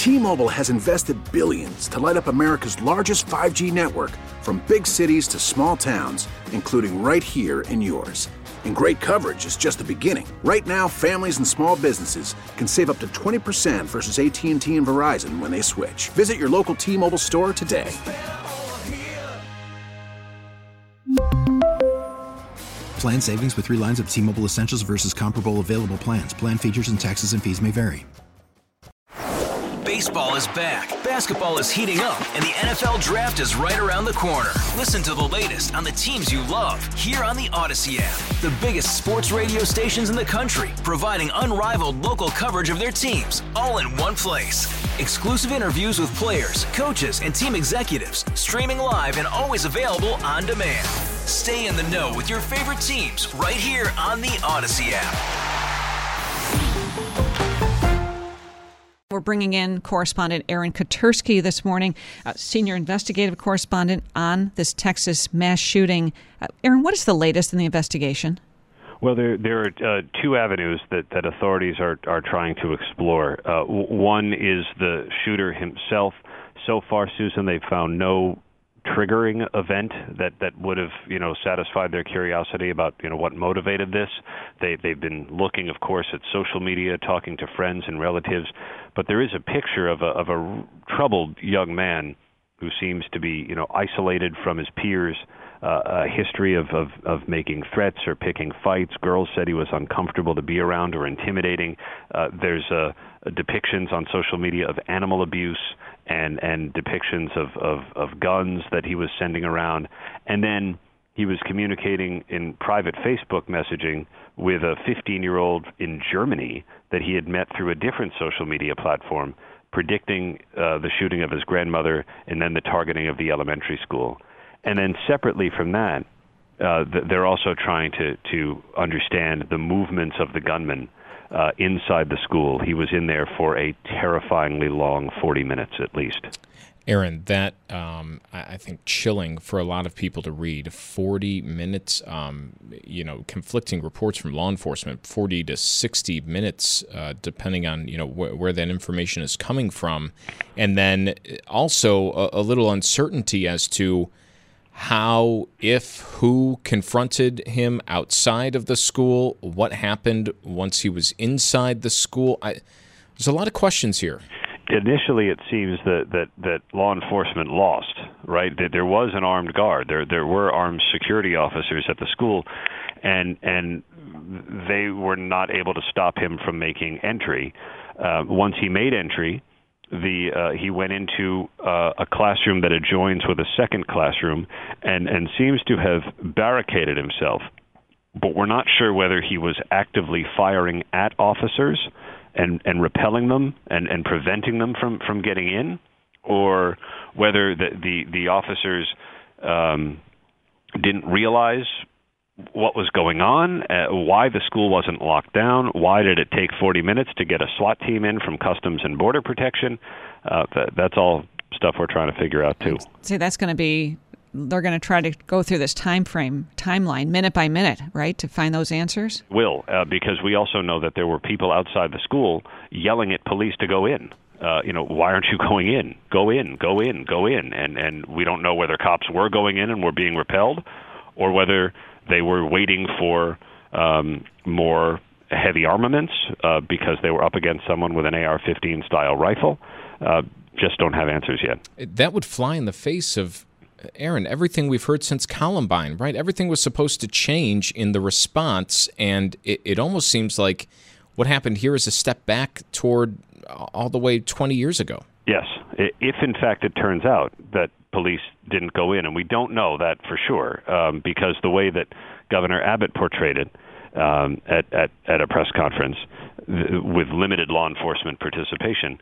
T-Mobile has invested billions to light up America's largest 5G network, from big cities to small towns, including right here in yours. And great coverage is just the beginning. Right now, families and small businesses can save up to 20% versus AT&T and Verizon when they switch. Visit your local T-Mobile store today. Plan savings with 3 lines of T-Mobile Essentials versus comparable available plans. Plan features and taxes and fees may vary. Baseball is back, basketball is heating up, and the NFL Draft is right around the corner. Listen to the latest on the teams you love here on the Odyssey app. The biggest sports radio stations in the country, providing unrivaled local coverage of their teams, all in one place. Exclusive interviews with players, coaches, and team executives, streaming live and always available on demand. Stay in the know with your favorite teams right here on the Odyssey app. We're bringing in correspondent Aaron Katersky this morning, senior investigative correspondent on this Texas mass shooting. Aaron, what is the latest in the investigation? Well, there are 2 avenues that authorities are trying to explore. One is the shooter himself. So far, Susan, they've found no triggering event that would have satisfied their curiosity about what motivated this. They've been looking, of course, at social media, talking to friends and relatives, but there is a picture of a troubled young man who seems to be isolated from his peers. A history of making threats or picking fights. Girls said he was uncomfortable to be around or intimidating. There's depictions on social media of animal abuse and depictions of guns that he was sending around. And then he was communicating in private Facebook messaging with a 15-year-old in Germany that he had met through a different social media platform, predicting the shooting of his grandmother and then the targeting of the elementary school. And then separately from that, they're also trying to understand the movements of the gunman inside the school. He was in there for a terrifyingly long 40 minutes at least. Aaron, that I think chilling for a lot of people to read. 40 minutes, conflicting reports from law enforcement, 40 to 60 minutes, depending on where that information is coming from, and then also a little uncertainty as to how, who confronted him outside of the school, what happened once he was inside the school. There's a lot of questions here. Initially, it seems that law enforcement lost, right? That there was an armed guard. There were armed security officers at the school, and they were not able to stop him from making entry. Once he made entry, he went into a classroom that adjoins with a second classroom and seems to have barricaded himself. But we're not sure whether he was actively firing at officers and repelling them and preventing them from getting in, or whether the officers didn't realize what was going on, why the school wasn't locked down, why did it take 40 minutes to get a SWAT team in from Customs and Border Protection. That's all stuff we're trying to figure out, too. See, that's going to be, they're going to try to go through this timeline, minute by minute, right, to find those answers? Because we also know that there were people outside the school yelling at police to go in. Why aren't you going in? Go in, go in, go in. And we don't know whether cops were going in and were being repelled, or whether they were waiting for more heavy armaments because they were up against someone with an AR-15 style rifle. Just don't have answers yet. That would fly in the face of, Aaron, everything we've heard since Columbine, right? Everything was supposed to change in the response, and it almost seems like what happened here is a step back toward all the way 20 years ago. Yes, if in fact it turns out that police didn't go in, and we don't know that for sure, because the way that Governor Abbott portrayed it at a press conference with limited law enforcement participation,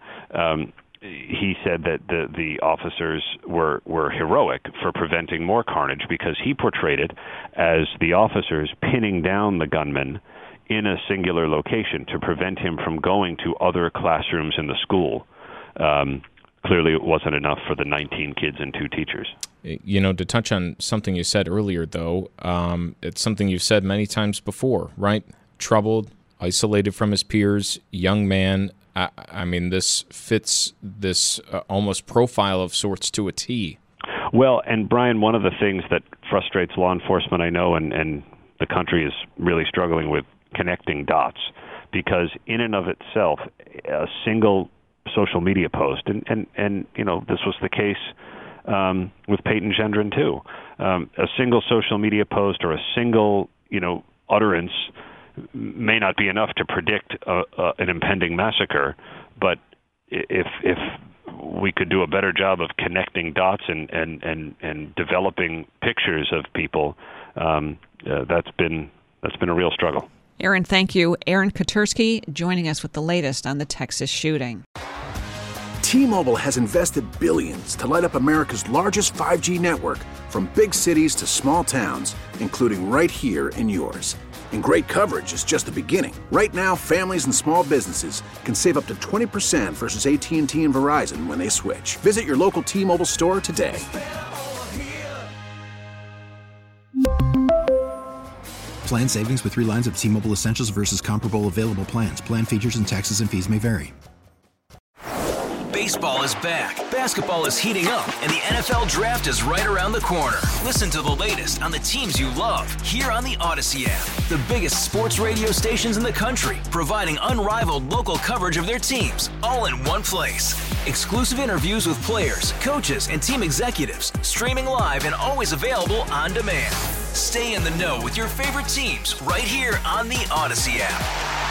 he said that the officers were heroic for preventing more carnage, because he portrayed it as the officers pinning down the gunman in a singular location to prevent him from going to other classrooms in the school. Clearly, it wasn't enough for the 19 kids and 2 teachers. To touch on something you said earlier, though, it's something you've said many times before, right? Troubled, isolated from his peers, young man, I mean, this fits this almost profile of sorts to a T. Well, and Brian, one of the things that frustrates law enforcement, I know, and the country is really struggling with connecting dots, because in and of itself, a single social media post, and you know, this was the case with Peyton Gendron too. A single social media post or a single, you know, utterance may not be enough to predict an impending massacre, but if we could do a better job of connecting dots and developing pictures of people, that's been a real struggle. Aaron, thank you. Aaron Katersky joining us with the latest on the Texas shooting. T-Mobile has invested billions to light up America's largest 5G network, from big cities to small towns, including right here in yours. And great coverage is just the beginning. Right now, families and small businesses can save up to 20% versus AT&T and Verizon when they switch. Visit your local T-Mobile store today. Plan savings with 3 lines of T-Mobile Essentials versus comparable available plans. Plan features and taxes and fees may vary. Baseball is back, basketball is heating up, and the NFL Draft is right around the corner. Listen to the latest on the teams you love here on the Odyssey app. The biggest sports radio stations in the country, providing unrivaled local coverage of their teams, all in one place. Exclusive interviews with players, coaches, and team executives, streaming live and always available on demand. Stay in the know with your favorite teams right here on the Odyssey app.